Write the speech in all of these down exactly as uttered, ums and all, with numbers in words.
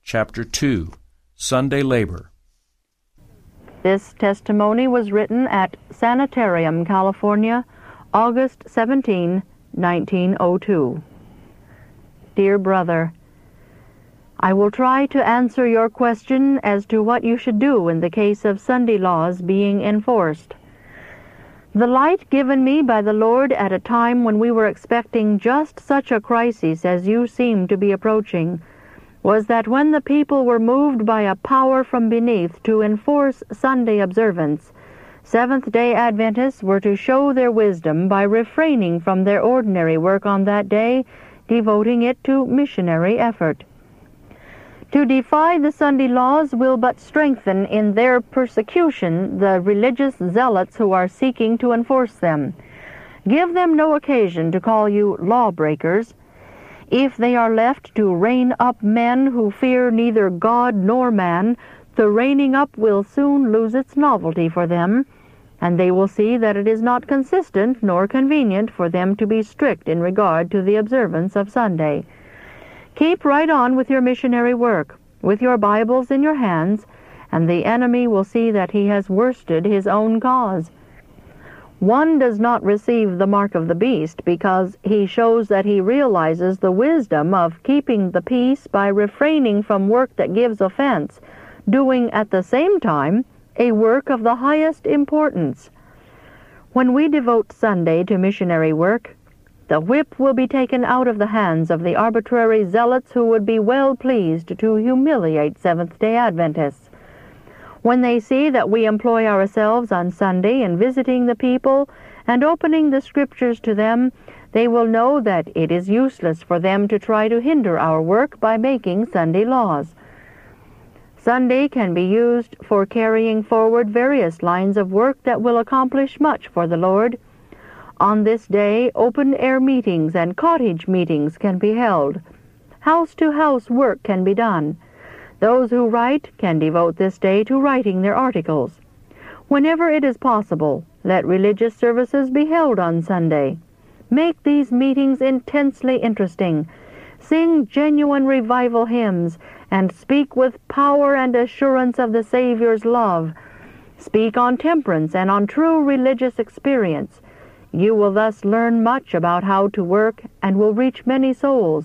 Chapter two, Sunday Labor. This testimony was written at Sanitarium, California, August seventeenth, nineteen oh two. Dear Brother, I will try to answer your question as to what you should do in the case of Sunday laws being enforced. The light given me by the Lord at a time when we were expecting just such a crisis as you seem to be approaching was that when the people were moved by a power from beneath to enforce Sunday observance, Seventh-day Adventists were to show their wisdom by refraining from their ordinary work on that day, devoting it to missionary effort. To defy the Sunday laws will but strengthen in their persecution the religious zealots who are seeking to enforce them. Give them no occasion to call you lawbreakers. If they are left to rein up men who fear neither God nor man, the reining up will soon lose its novelty for them, and they will see that it is not consistent nor convenient for them to be strict in regard to the observance of Sunday. Keep right on with your missionary work, with your Bibles in your hands, and the enemy will see that he has worsted his own cause. One does not receive the mark of the beast because he shows that he realizes the wisdom of keeping the peace by refraining from work that gives offense, doing at the same time a work of the highest importance. When we devote Sunday to missionary work, the whip will be taken out of the hands of the arbitrary zealots who would be well pleased to humiliate Seventh-day Adventists. When they see that we employ ourselves on Sunday in visiting the people and opening the Scriptures to them, they will know that it is useless for them to try to hinder our work by making Sunday laws. Sunday can be used for carrying forward various lines of work that will accomplish much for the Lord. On this day, open-air meetings and cottage meetings can be held. House-to-house work can be done. Those who write can devote this day to writing their articles. Whenever it is possible, let religious services be held on Sunday. Make these meetings intensely interesting. Sing genuine revival hymns, and speak with power and assurance of the Savior's love. Speak on temperance and on true religious experience. You will thus learn much about how to work and will reach many souls.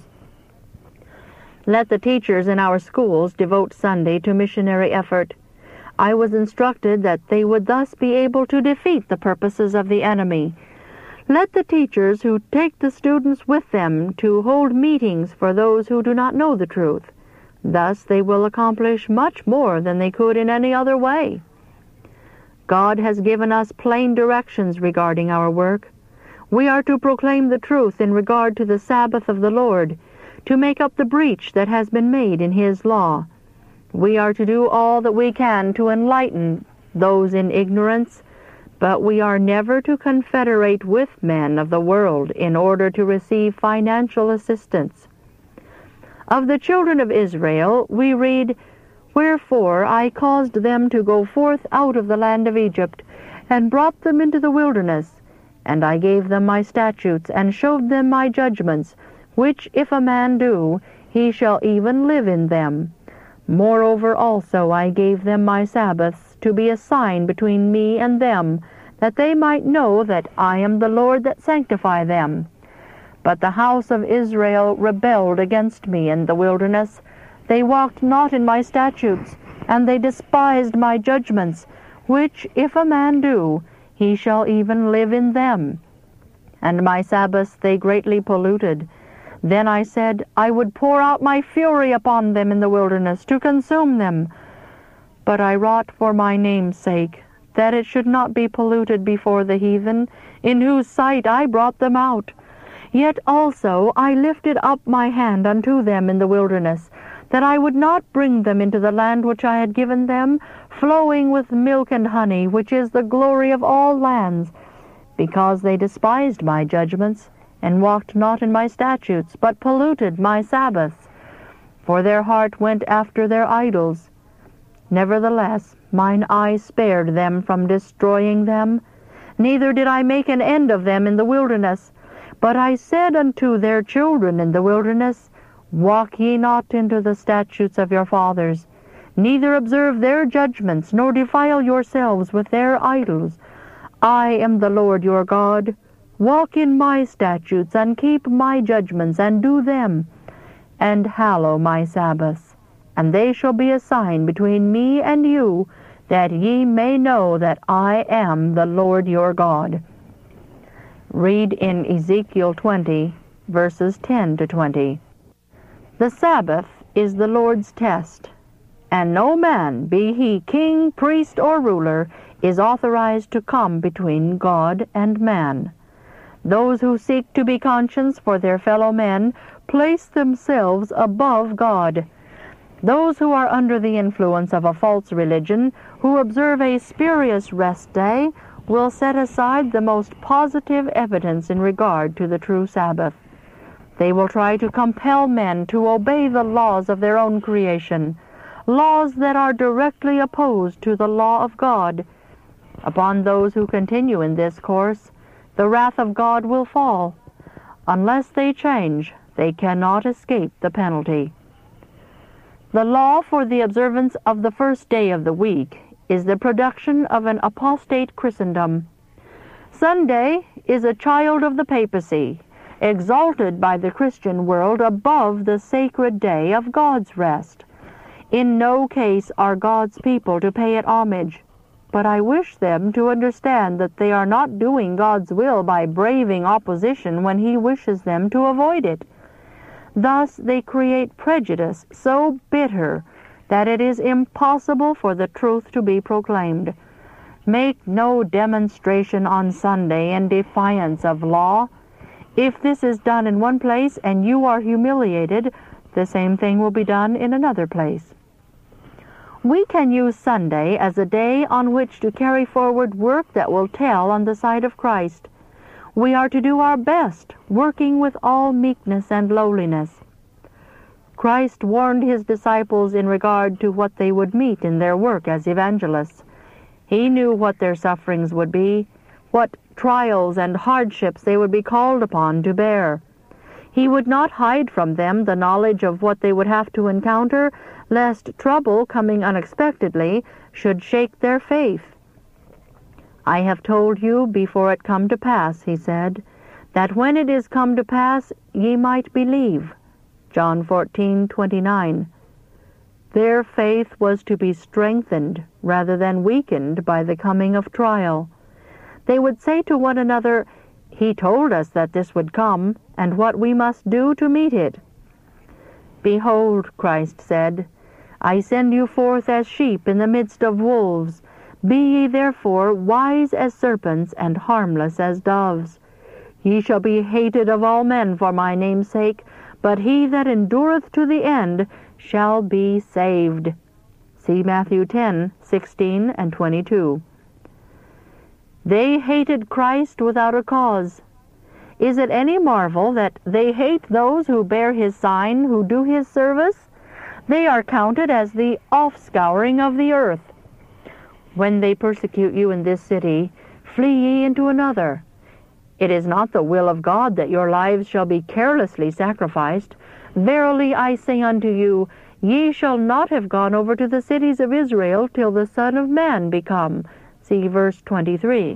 Let the teachers in our schools devote Sunday to missionary effort. I was instructed that they would thus be able to defeat the purposes of the enemy. Let the teachers who take the students with them to hold meetings for those who do not know the truth. Thus they will accomplish much more than they could in any other way. God has given us plain directions regarding our work. We are to proclaim the truth in regard to the Sabbath of the Lord, to make up the breach that has been made in His law. We are to do all that we can to enlighten those in ignorance, but we are never to confederate with men of the world in order to receive financial assistance. Of the children of Israel, we read, "Wherefore I caused them to go forth out of the land of Egypt, and brought them into the wilderness, and I gave them my statutes, and showed them my judgments, which if a man do, he shall even live in them. Moreover also I gave them my Sabbaths, to be a sign between me and them, that they might know that I am the Lord that sanctify them. But the house of Israel rebelled against me in the wilderness. They walked not in my statutes, and they despised my judgments, which if a man do, he shall even live in them. And my Sabbaths they greatly polluted. Then I said, I would pour out my fury upon them in the wilderness, to consume them. But I wrought for my name's sake, that it should not be polluted before the heathen, in whose sight I brought them out. Yet also I lifted up my hand unto them in the wilderness, that I would not bring them into the land which I had given them, flowing with milk and honey, which is the glory of all lands, because they despised my judgments, and walked not in my statutes, but polluted my Sabbaths. For their heart went after their idols. Nevertheless, mine eye spared them from destroying them, neither did I make an end of them in the wilderness. But I said unto their children in the wilderness, Walk ye not into the statutes of your fathers, neither observe their judgments, nor defile yourselves with their idols. I am the Lord your God. Walk in my statutes, and keep my judgments, and do them, and hallow my Sabbaths. And they shall be a sign between me and you, that ye may know that I am the Lord your God. Read in Ezekiel twenty, verses ten to twenty. The Sabbath is the Lord's test, and no man, be he king, priest, or ruler, is authorized to come between God and man. Those who seek to be conscience for their fellow men place themselves above God. Those who are under the influence of a false religion, who observe a spurious rest day, will set aside the most positive evidence in regard to the true Sabbath. They will try to compel men to obey the laws of their own creation, laws that are directly opposed to the law of God. Upon those who continue in this course, the wrath of God will fall. Unless they change, they cannot escape the penalty. The law for the observance of the first day of the week is the production of an apostate Christendom. Sunday is a child of the papacy, exalted by the Christian world above the sacred day of God's rest. In no case are God's people to pay it homage, but I wish them to understand that they are not doing God's will by braving opposition when He wishes them to avoid it. Thus they create prejudice so bitter that it is impossible for the truth to be proclaimed. Make no demonstration on Sunday in defiance of law. If this is done in one place and you are humiliated, the same thing will be done in another place. We can use Sunday as a day on which to carry forward work that will tell on the side of Christ. We are to do our best, working with all meekness and lowliness. Christ warned His disciples in regard to what they would meet in their work as evangelists. He knew what their sufferings would be, what trials and hardships they would be called upon to bear. He would not hide from them the knowledge of what they would have to encounter, lest trouble coming unexpectedly should shake their faith. I have told you before it come to pass, He said, that when it is come to pass ye might believe. John fourteen twenty-nine. Their faith was to be strengthened rather than weakened by the coming of trial. They would say to one another, He told us that this would come, and what we must do to meet it. Behold, Christ said, I send you forth as sheep in the midst of wolves. Be ye therefore wise as serpents and harmless as doves. Ye shall be hated of all men for my name's sake, but he that endureth to the end shall be saved. See Matthew ten, sixteen and twenty-two. They hated Christ without a cause. Is it any marvel that they hate those who bear His sign, who do His service? They are counted as the offscouring of the earth. When they persecute you in this city, flee ye into another. It is not the will of God that your lives shall be carelessly sacrificed. Verily I say unto you, ye shall not have gone over to the cities of Israel till the Son of Man be come. See verse twenty-three.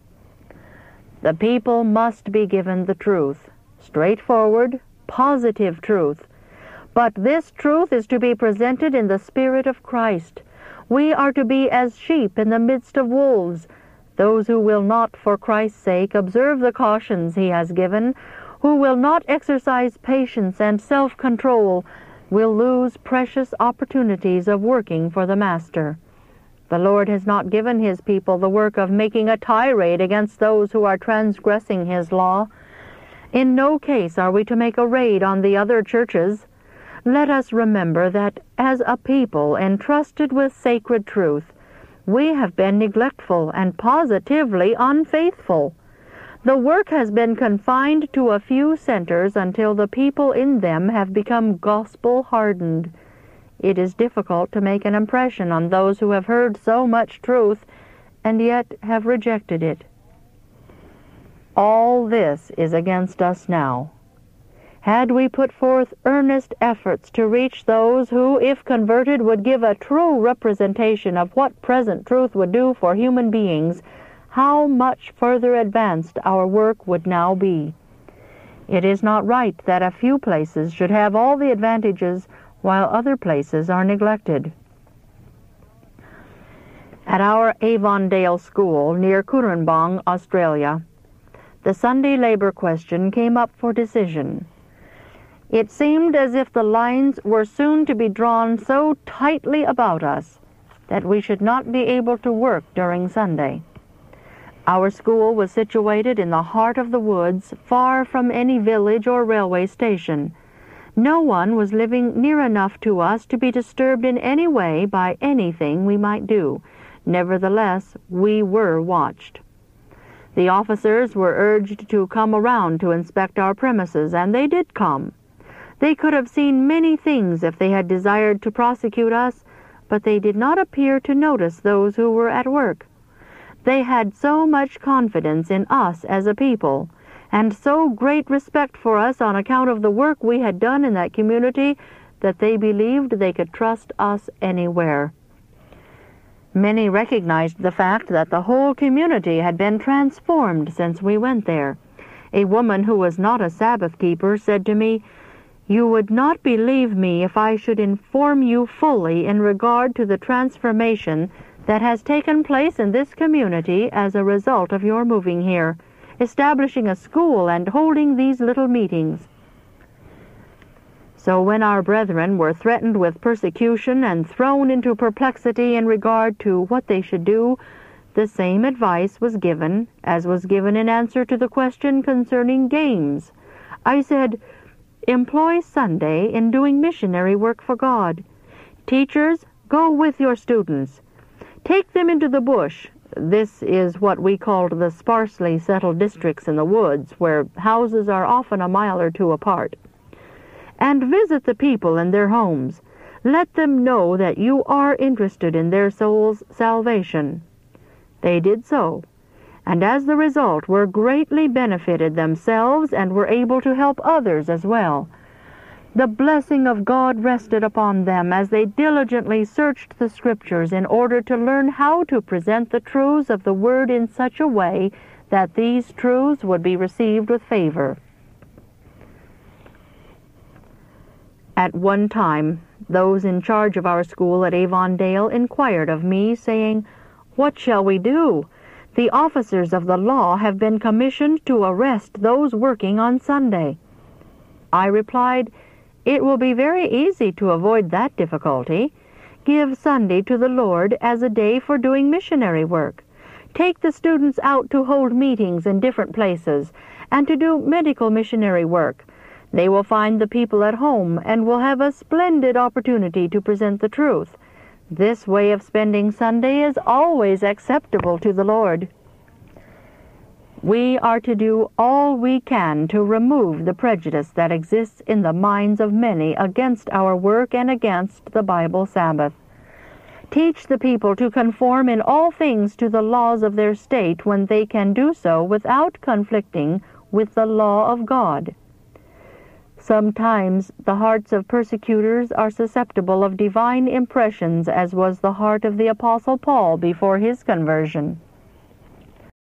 The people must be given the truth, straightforward, positive truth. But this truth is to be presented in the Spirit of Christ. We are to be as sheep in the midst of wolves. Those who will not, for Christ's sake, observe the cautions He has given, who will not exercise patience and self-control, will lose precious opportunities of working for the Master. The Lord has not given His people the work of making a tirade against those who are transgressing His law. In no case are we to make a raid on the other churches. Let us remember that as a people entrusted with sacred truth, we have been neglectful and positively unfaithful. The work has been confined to a few centers until the people in them have become gospel-hardened. It is difficult to make an impression on those who have heard so much truth and yet have rejected it. All this is against us now. Had we put forth earnest efforts to reach those who, if converted, would give a true representation of what present truth would do for human beings, how much further advanced our work would now be. It is not right that a few places should have all the advantages while other places are neglected. At our Avondale School near Cooranbong, Australia, the Sunday labor question came up for decision. It seemed as if the lines were soon to be drawn so tightly about us that we should not be able to work during Sunday. Our school was situated in the heart of the woods, far from any village or railway station. No one was living near enough to us to be disturbed in any way by anything we might do. Nevertheless, we were watched. The officers were urged to come around to inspect our premises, and they did come. They could have seen many things if they had desired to prosecute us, but they did not appear to notice those who were at work. They had so much confidence in us as a people, and so great respect for us on account of the work we had done in that community, that they believed they could trust us anywhere. Many recognized the fact that the whole community had been transformed since we went there. A woman who was not a Sabbath keeper said to me, "You would not believe me if I should inform you fully in regard to the transformation that has taken place in this community as a result of your moving here, establishing a school and holding these little meetings." So when our brethren were threatened with persecution and thrown into perplexity in regard to what they should do, the same advice was given as was given in answer to the question concerning games. I said, "Employ Sunday in doing missionary work for God. Teachers, go with your students. Take them into the bush." This is what we called the sparsely settled districts in the woods, where houses are often a mile or two apart. "And visit the people in their homes. Let them know that you are interested in their souls' salvation." They did so, and as the result were greatly benefited themselves and were able to help others as well. The blessing of God rested upon them as they diligently searched the Scriptures in order to learn how to present the truths of the Word in such a way that these truths would be received with favor. At one time, those in charge of our school at Avondale inquired of me, saying, "What shall we do? The officers of the law have been commissioned to arrest those working on Sunday." I replied, "It will be very easy to avoid that difficulty. Give Sunday to the Lord as a day for doing missionary work. Take the students out to hold meetings in different places and to do medical missionary work. They will find the people at home and will have a splendid opportunity to present the truth. This way of spending Sunday is always acceptable to the Lord." We are to do all we can to remove the prejudice that exists in the minds of many against our work and against the Bible Sabbath. Teach the people to conform in all things to the laws of their state when they can do so without conflicting with the law of God. Sometimes the hearts of persecutors are susceptible of divine impressions, as was the heart of the Apostle Paul before his conversion.